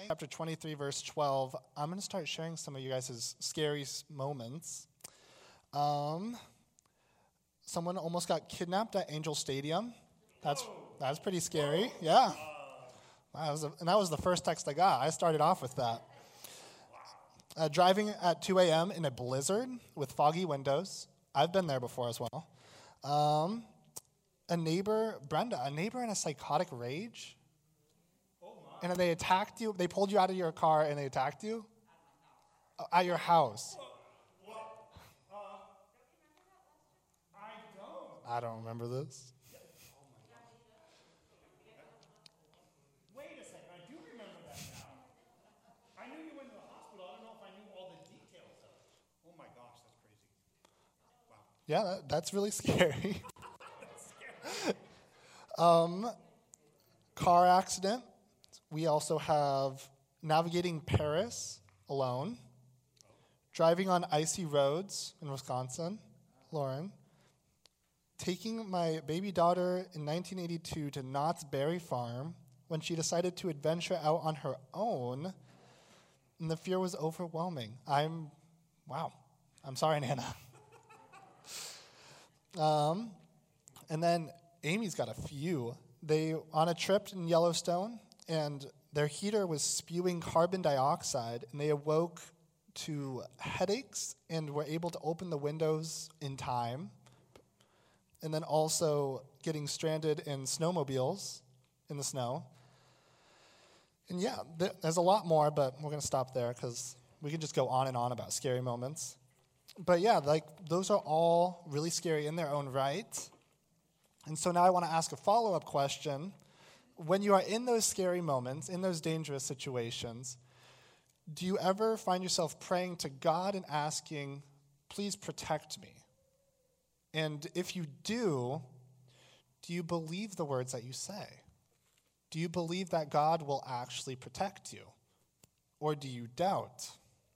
Chapter 23, verse 12. I'm going to start sharing some of you guys' scary moments. Someone almost got kidnapped at Angel Stadium. That's pretty scary. Yeah. That was the first text I got. I started off with that. Driving at 2 a.m. in a blizzard with foggy windows. I've been there before as well. Brenda, a neighbor in a psychotic rage. And they attacked you. They pulled you out of your car and they attacked you? At your house. I don't remember this. Wait a second, I do remember that now. I knew you went to the hospital. I don't know if I knew all the details of it. Oh my gosh, that's crazy. Wow. Yeah, that's really scary. Car accident. We also have navigating Paris alone. Driving on icy roads in Wisconsin. Lauren. Taking my baby daughter in 1982 to Knott's Berry Farm when she decided to adventure out on her own, and the fear was overwhelming. I'm sorry, Nana. And then Amy's got a few. They on a trip in Yellowstone, and their heater was spewing carbon dioxide, and they awoke to headaches and were able to open the windows in time. And then also getting stranded in snowmobiles in the snow. And yeah, there's a lot more, but we're going to stop there because we can just go on and on about scary moments. But yeah, those are all really scary in their own right. And so now I want to ask a follow-up question. When you are in those scary moments, in those dangerous situations, do you ever find yourself praying to God and asking, please protect me? And if you do you believe the words that you say? Do you believe that God will actually protect you? Or do you doubt?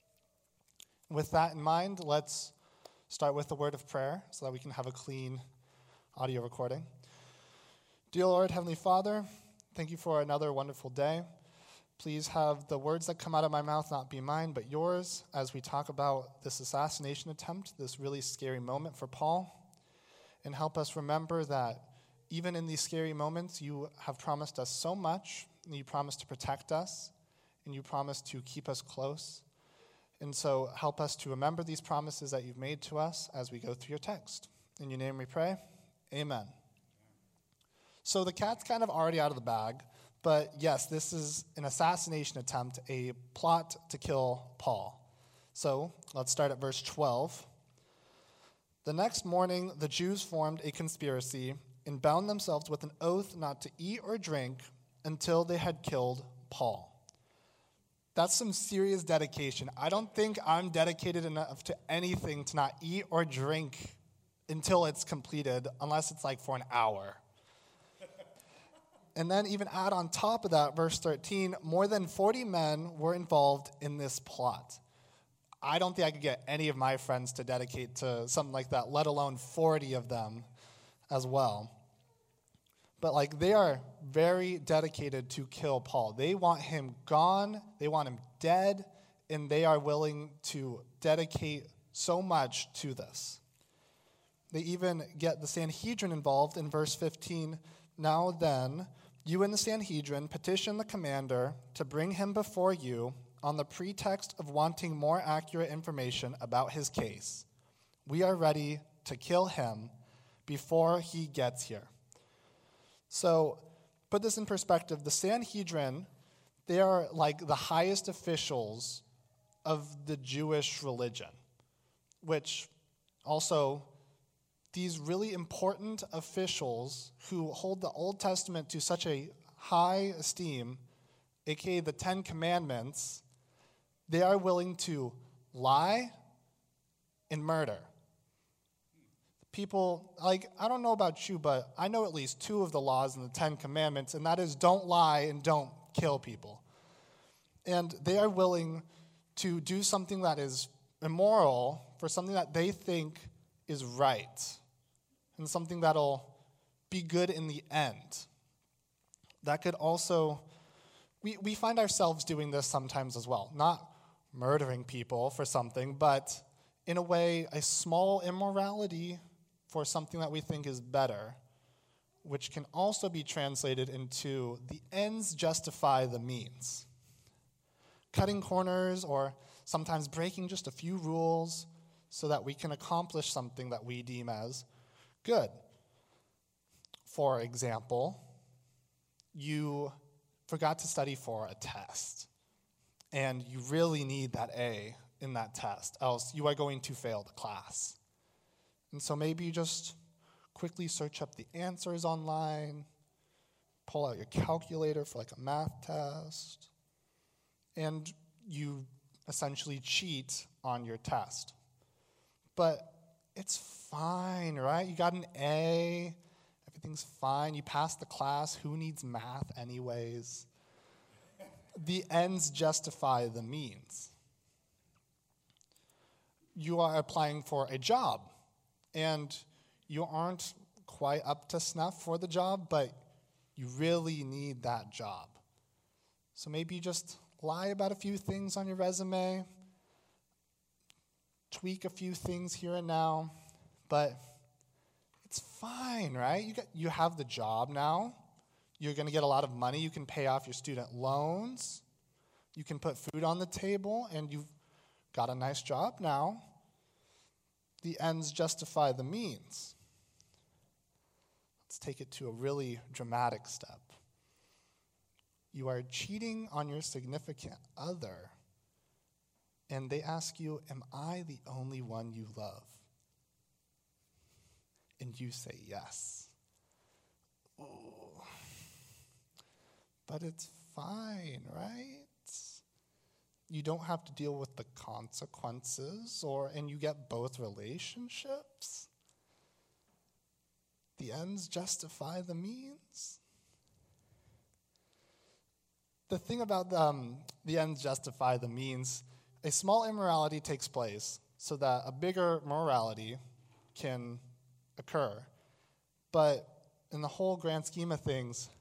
With that in mind, let's start with the word of prayer so that we can have a clean audio recording. Dear Lord, Heavenly Father, thank you for another wonderful day. Please have the words that come out of my mouth not be mine, but yours as we talk about this assassination attempt, this really scary moment for Paul. And help us remember that even in these scary moments, you have promised us so much, and you promised to protect us, and you promised to keep us close. And so help us to remember these promises that you've made to us as we go through your text. In your name we pray, amen. So the cat's kind of already out of the bag, but yes, this is an assassination attempt, a plot to kill Paul. So let's start at verse 12. The next morning, the Jews formed a conspiracy and bound themselves with an oath not to eat or drink until they had killed Paul. That's some serious dedication. I don't think I'm dedicated enough to anything to not eat or drink until it's completed, unless it's for an hour. And then even add on top of that, verse 13, more than 40 men were involved in this plot. I don't think I could get any of my friends to dedicate to something like that, let alone 40 of them as well. But they are very dedicated to kill Paul. They want him gone, they want him dead, and they are willing to dedicate so much to this. They even get the Sanhedrin involved in verse 15. Now then, you and the Sanhedrin petition the commander to bring him before you on the pretext of wanting more accurate information about his case. We are ready to kill him before he gets here. So, put this in perspective. The Sanhedrin, they are the highest officials of the Jewish religion, which also these really important officials who hold the Old Testament to such a high esteem, aka the Ten Commandments, they are willing to lie and murder. People, I don't know about you, but I know at least two of the laws in the Ten Commandments, and that is don't lie and don't kill people. And they are willing to do something that is immoral for something that they think is right and something that'll be good in the end. That could also We find ourselves doing this sometimes as well. Not murdering people for something, but in a way, a small immorality for something that we think is better, which can also be translated into the ends justify the means. Cutting corners or sometimes breaking just a few rules so that we can accomplish something that we deem as good. For example, you forgot to study for a test, and you really need that A in that test, else you are going to fail the class. And so maybe you just quickly search up the answers online, pull out your calculator for like a math test, and you essentially cheat on your test. But it's fine, right? You got an A, everything's fine, you passed the class, who needs math anyways? The ends justify the means. You are applying for a job, and you aren't quite up to snuff for the job, but you really need that job. So maybe you just lie about a few things on your resume, tweak a few things here and now, but it's fine, right? You have the job now. You're going to get a lot of money. You can pay off your student loans. You can put food on the table, and you've got a nice job now. The ends justify the means. Let's take it to a really dramatic step. You are cheating on your significant other, and they ask you, am I the only one you love? And you say yes. Ooh. But it's fine, right? You don't have to deal with the consequences, and you get both relationships. The ends justify the means. The thing about the ends justify the means, a small immorality takes place so that a bigger morality can occur. But in the whole grand scheme of things,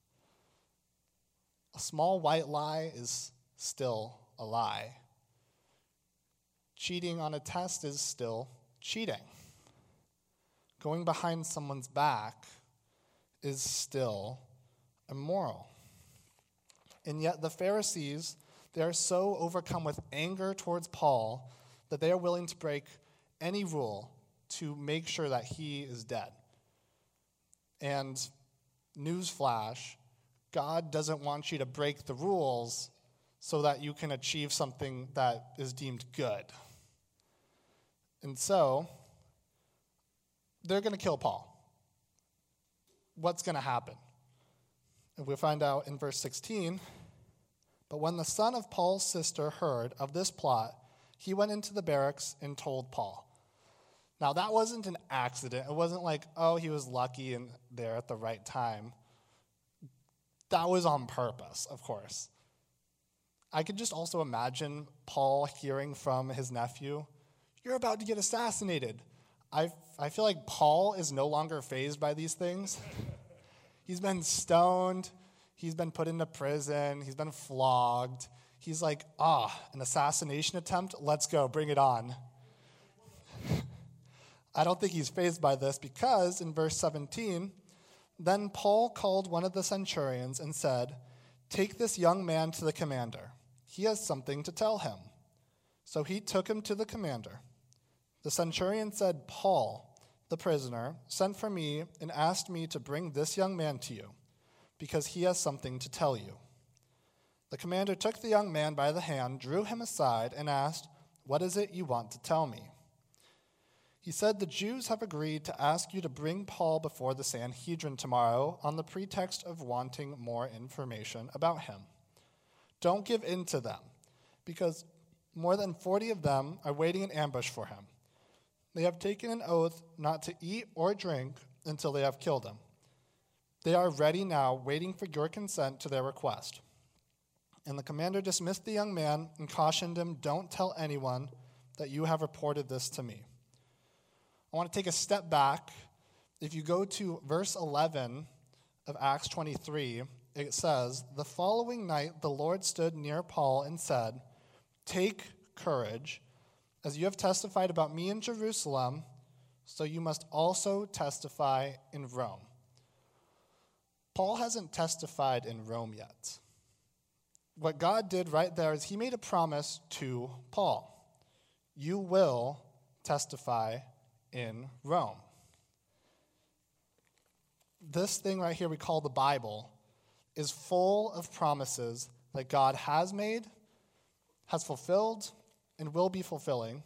a small white lie is still a lie. Cheating on a test is still cheating. Going behind someone's back is still immoral. And yet the Pharisees, they are so overcome with anger towards Paul that they are willing to break any rule to make sure that he is dead. And newsflash, God doesn't want you to break the rules so that you can achieve something that is deemed good. And so, they're going to kill Paul. What's going to happen? And we'll find out in verse 16. But when the son of Paul's sister heard of this plot, he went into the barracks and told Paul. Now, that wasn't an accident. It wasn't like, oh, he was lucky and there at the right time. That was on purpose, of course. I could just also imagine Paul hearing from his nephew, you're about to get assassinated. I feel like Paul is no longer fazed by these things. He's been stoned. He's been put into prison. He's been flogged. He's like, an assassination attempt? Let's go. Bring it on. I don't think he's fazed by this because in verse 17, then Paul called one of the centurions and said, take this young man to the commander. He has something to tell him. So he took him to the commander. The centurion said, Paul, the prisoner, sent for me and asked me to bring this young man to you, because he has something to tell you. The commander took the young man by the hand, drew him aside, and asked, what is it you want to tell me? He said, the Jews have agreed to ask you to bring Paul before the Sanhedrin tomorrow on the pretext of wanting more information about him. Don't give in to them, because more than 40 of them are waiting in ambush for him. They have taken an oath not to eat or drink until they have killed him. They are ready now, waiting for your consent to their request. And the commander dismissed the young man and cautioned him, don't tell anyone that you have reported this to me. I want to take a step back. If you go to verse 11 of Acts 23, it says, "The following night the Lord stood near Paul and said, 'Take courage, as you have testified about me in Jerusalem, so you must also testify in Rome.'" Paul hasn't testified in Rome yet. What God did right there is he made a promise to Paul. You will testify in Rome. This thing right here we call the Bible is full of promises that God has made, has fulfilled, and will be fulfilling.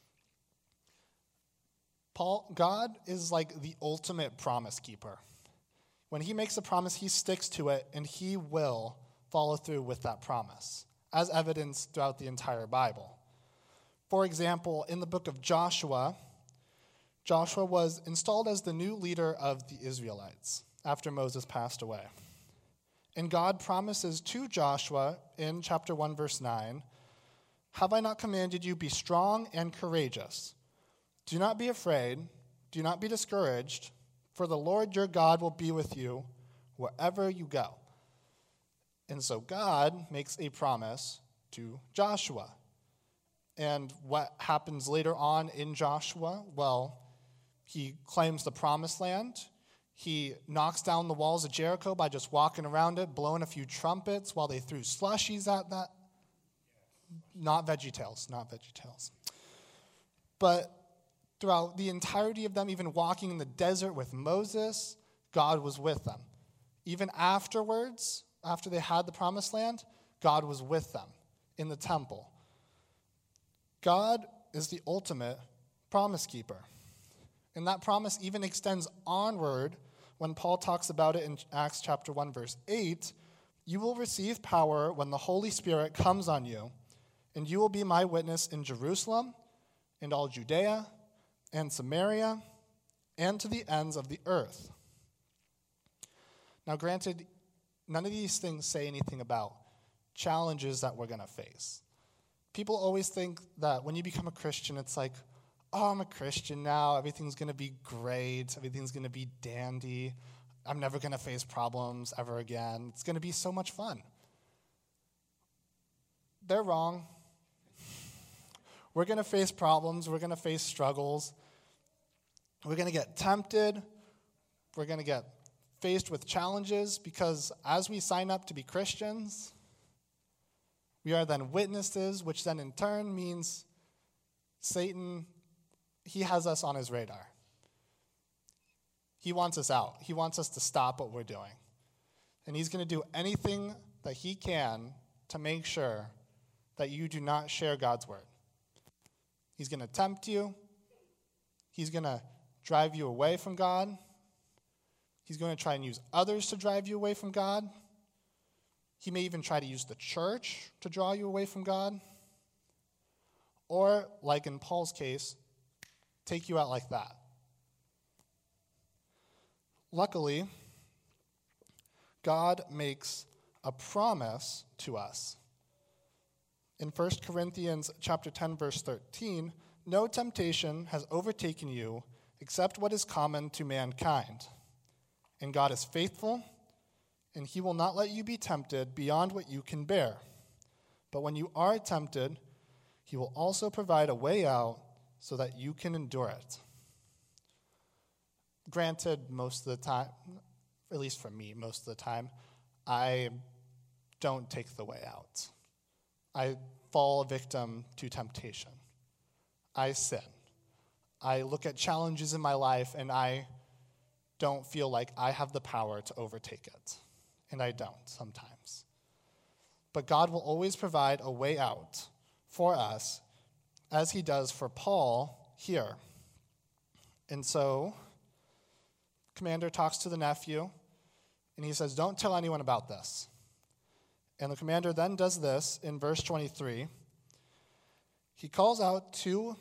God is like the ultimate promise keeper. When he makes a promise, he sticks to it, and he will follow through with that promise, as evidenced throughout the entire Bible. For example, in the book of Joshua, Joshua was installed as the new leader of the Israelites after Moses passed away. And God promises to Joshua in chapter 1, verse 9, "Have I not commanded you, be strong and courageous? Do not be afraid, do not be discouraged, for the Lord your God will be with you wherever you go." And so God makes a promise to Joshua. And what happens later on in Joshua? Well, he claims the promised land. He knocks down the walls of Jericho by just walking around it, blowing a few trumpets while they threw slushies at that. Not VeggieTales. But throughout the entirety of them, even walking in the desert with Moses, God was with them. Even afterwards, after they had the promised land, God was with them in the temple. God is the ultimate promise keeper. And that promise even extends onward when Paul talks about it in Acts chapter 1, verse 8. "You will receive power when the Holy Spirit comes on you, and you will be my witness in Jerusalem and all Judea and Samaria and to the ends of the earth." Now, granted, none of these things say anything about challenges that we're going to face. People always think that when you become a Christian, it's like, "Oh, I'm a Christian now. Everything's going to be great. Everything's going to be dandy. I'm never going to face problems ever again. It's going to be so much fun." They're wrong. We're going to face problems. We're going to face struggles. We're going to get tempted. We're going to get faced with challenges because as we sign up to be Christians, we are then witnesses, which then in turn means Satan, he has us on his radar. He wants us out. He wants us to stop what we're doing. And he's going to do anything that he can to make sure that you do not share God's word. He's going to tempt you. He's going to drive you away from God. He's going to try and use others to drive you away from God. He may even try to use the church to draw you away from God. Or, like in Paul's case, take you out like that. Luckily, God makes a promise to us. In 1 Corinthians chapter 10, verse 13, "No temptation has overtaken you except what is common to mankind. And God is faithful, and he will not let you be tempted beyond what you can bear. But when you are tempted, he will also provide a way out so that you can endure it." Granted, most of the time, at least for me, most of the time, I don't take the way out. I fall a victim to temptation. I sin. I look at challenges in my life and I don't feel like I have the power to overtake it. And I don't sometimes. But God will always provide a way out for us, as he does for Paul here. And so, commander talks to the nephew, and he says, "Don't tell anyone about this." And the commander then does this in verse 23. He calls out to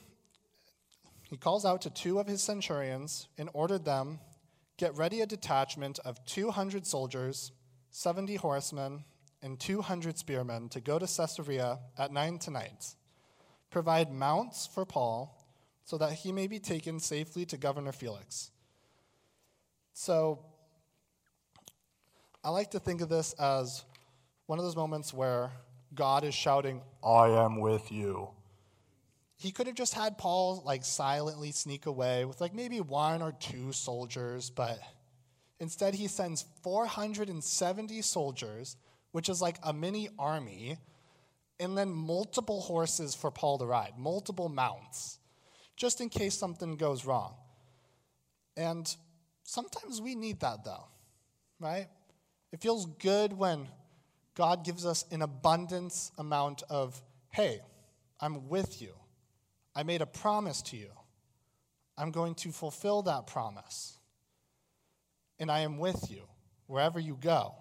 two of his centurions and ordered them, "Get ready a detachment of 200 soldiers, 70 horsemen, and 200 spearmen to go to Caesarea at 9 tonight. Provide mounts for Paul so that he may be taken safely to Governor Felix." So I like to think of this as one of those moments where God is shouting, I am with you. He could have just had Paul silently sneak away with maybe one or two soldiers, but instead he sends 470 soldiers, which is like a mini army, and then multiple horses for Paul to ride, multiple mounts, just in case something goes wrong. And sometimes we need that though, right? It feels good when God gives us an abundance amount of, hey, I'm with you. I made a promise to you. I'm going to fulfill that promise. And I am with you wherever you go.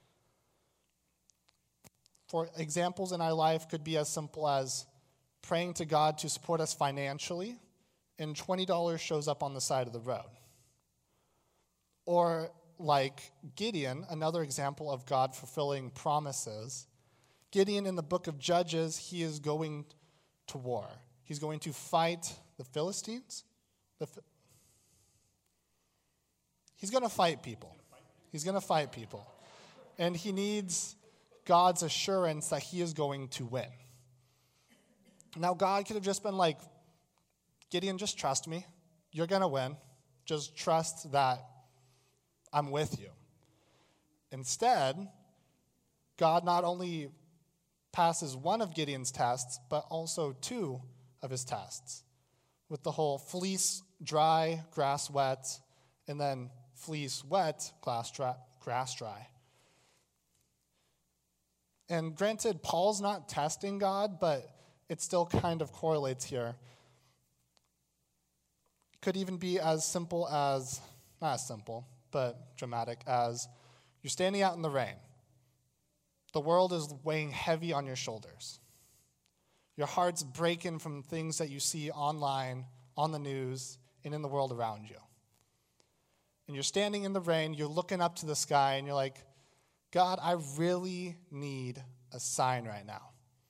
For examples in our life could be as simple as praying to God to support us financially, and $20 shows up on the side of the road. Or like Gideon, another example of God fulfilling promises. Gideon in the book of Judges, he is going to war. He's going to fight the Philistines. He's going to fight people. He's going to fight people. And he needs God's assurance that he is going to win. Now, God could have just been like, Gideon, just trust me. You're going to win. Just trust that I'm with you. Instead, God not only passes one of Gideon's tests, but also two of his tests, with the whole fleece dry, grass wet, and then fleece wet, grass dry. And granted, Paul's not testing God, but it still kind of correlates here. Could even be as simple as, not as simple, but dramatic as you're standing out in the rain. The world is weighing heavy on your shoulders. Your heart's breaking from things that you see online, on the news, and in the world around you. And you're standing in the rain, you're looking up to the sky, and you're like, God, I really need a sign right now.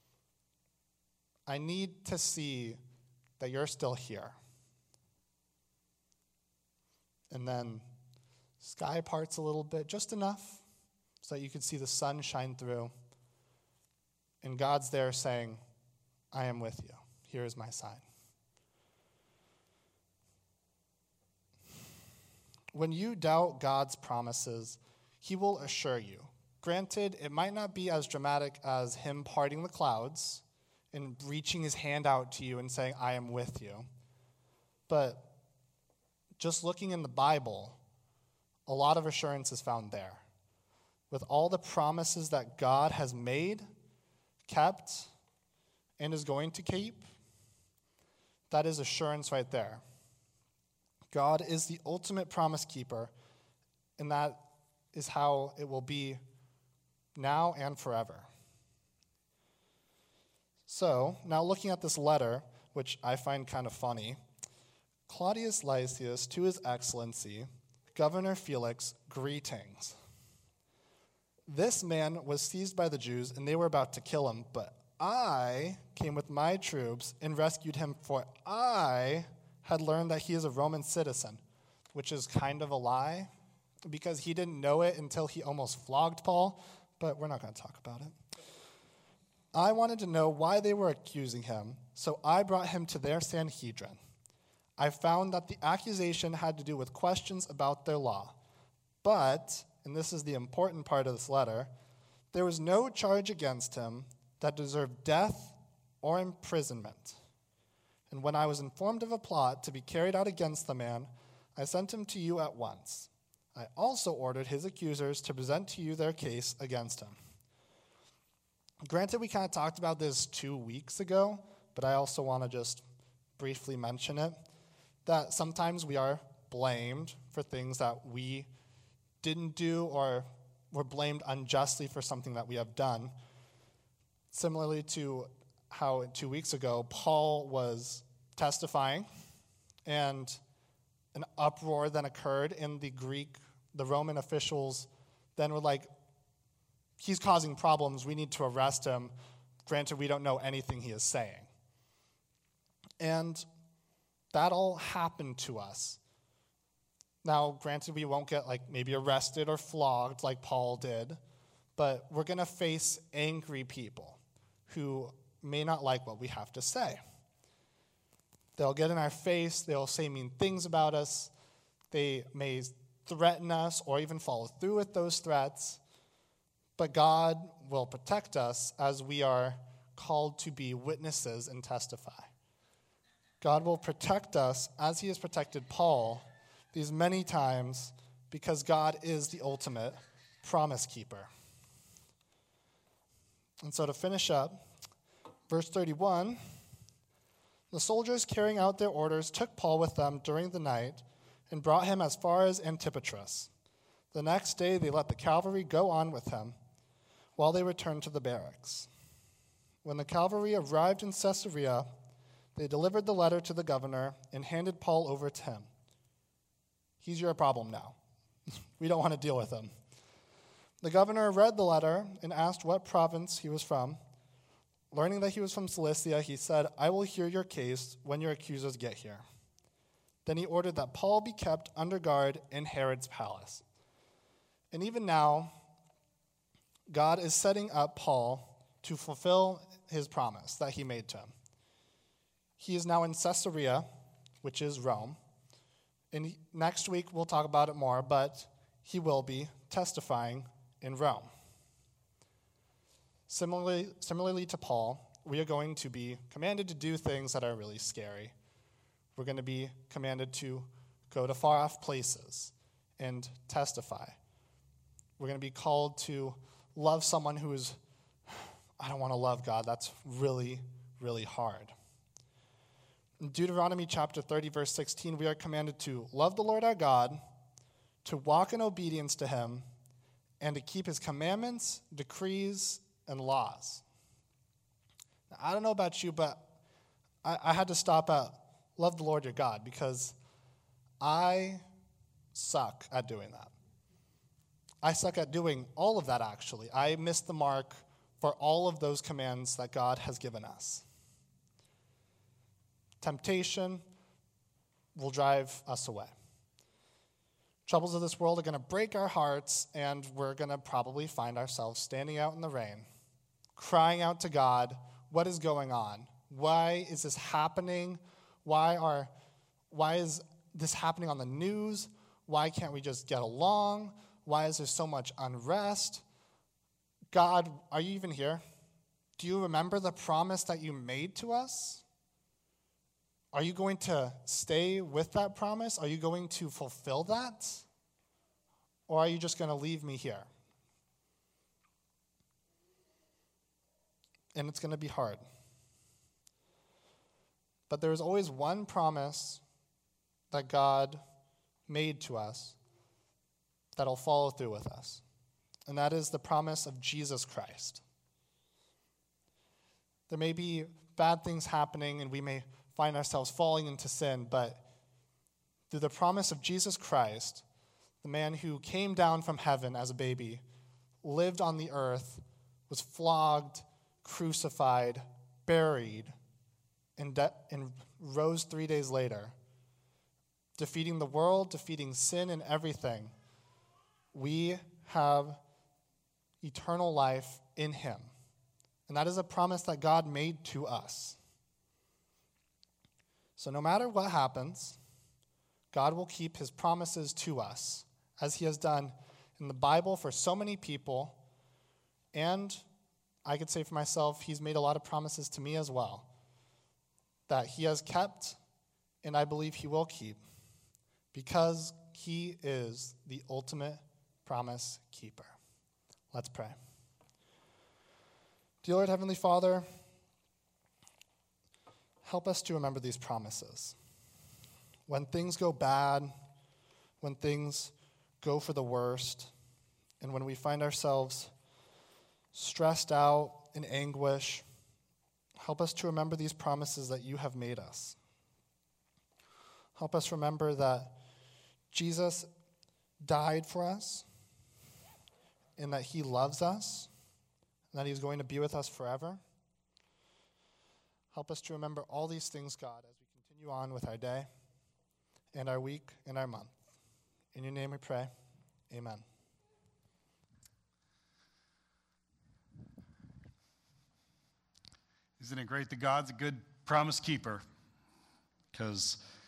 I need to see that you're still here. And then sky parts a little bit, just enough so that you can see the sun shine through. And God's there saying, I am with you. Here is my sign. When you doubt God's promises, he will assure you. Granted, it might not be as dramatic as him parting the clouds and reaching his hand out to you and saying, I am with you. But just looking in the Bible, a lot of assurance is found there. With all the promises that God has made, kept, and is going to keep, that is assurance right there. God is the ultimate promise keeper, and that is how it will be now and forever. So, now looking at this letter, which I find kind of funny, Claudius Lysias to his excellency, Governor Felix, greetings. This man was seized by the Jews, and they were about to kill him, but I came with my troops and rescued him, for I had learned that he is a Roman citizen, which is kind of a lie, because he didn't know it until he almost flogged Paul, but we're not going to talk about it. I wanted to know why they were accusing him, so I brought him to their Sanhedrin. I found that the accusation had to do with questions about their law, but, and this is the important part of this letter, there was no charge against him that deserved death or imprisonment. And when I was informed of a plot to be carried out against the man, I sent him to you at once. I also ordered his accusers to present to you their case against him. Granted, we kind of talked about this 2 weeks ago, but I also want to just briefly mention it, that sometimes we are blamed for things that we didn't do or were blamed unjustly for something that we have done. Similarly to how 2 weeks ago, Paul was testifying, and an uproar then occurred in the Roman officials then were like, he's causing problems, we need to arrest him. Granted, we don't know anything he is saying. And that all happened to us. Now, granted, we won't get maybe arrested or flogged like Paul did, but we're going to face angry people who may not like what we have to say. They'll get in our face, they'll say mean things about us, they may threaten us or even follow through with those threats, but God will protect us as we are called to be witnesses and testify. God will protect us as he has protected Paul these many times because God is the ultimate promise keeper. And so to finish up, verse 31, the soldiers carrying out their orders took Paul with them during the night and brought him as far as Antipatris. The next day they let the cavalry go on with him while they returned to the barracks. When the cavalry arrived in Caesarea, they delivered the letter to the governor and handed Paul over to him. He's your problem now. We don't want to deal with him. The governor read the letter and asked what province he was from. Learning that he was from Cilicia, he said, "I will hear your case when your accusers get here." Then he ordered that Paul be kept under guard in Herod's palace. And even now, God is setting up Paul to fulfill his promise that he made to him. He is now in Caesarea, which is Rome. And next week we'll talk about it more, but he will be testifying in Rome. Similarly to Paul, we are going to be commanded to do things that are really scary. We're going to be commanded to go to far-off places and testify. We're going to be called to love someone who is, I don't want to love God. That's really, really hard. In Deuteronomy chapter 30, verse 16, we are commanded to love the Lord our God, to walk in obedience to him, and to keep his commandments, decrees, and laws. Now, I don't know about you, but I had to stop at love the Lord your God because I suck at doing that. I suck at doing all of that, actually. I missed the mark for all of those commands that God has given us. Temptation will drive us away. Troubles of this world are going to break our hearts, and we're going to probably find ourselves standing out in the rain, crying out to God, what is going on? Why is this happening? Why is this happening on the news? Why can't we just get along? Why is there so much unrest? God, are you even here? Do you remember the promise that you made to us? Are you going to stay with that promise? Are you going to fulfill that? Or are you just going to leave me here? And it's going to be hard. But there is always one promise that God made to us that'll follow through with us. And that is the promise of Jesus Christ. There may be bad things happening and we may find ourselves falling into sin, but through the promise of Jesus Christ, the man who came down from heaven as a baby, lived on the earth, was flogged, crucified, buried, and rose 3 days later, defeating the world, defeating sin and everything. We have eternal life in him. And that is a promise that God made to us. So no matter what happens, God will keep his promises to us, as he has done in the Bible for so many people. And I could say for myself, he's made a lot of promises to me as well, that he has kept, and I believe he will keep, because he is the ultimate promise keeper. Let's pray. Dear Lord, Heavenly Father, help us to remember these promises. When things go bad, when things go for the worst, and when we find ourselves stressed out in anguish, help us to remember these promises that you have made us. Help us remember that Jesus died for us, and that he loves us, and that he's going to be with us forever. Help us to remember all these things, God, as we continue on with our day and our week and our month. In your name we pray. Amen. Isn't it great that God's a good promise keeper? Because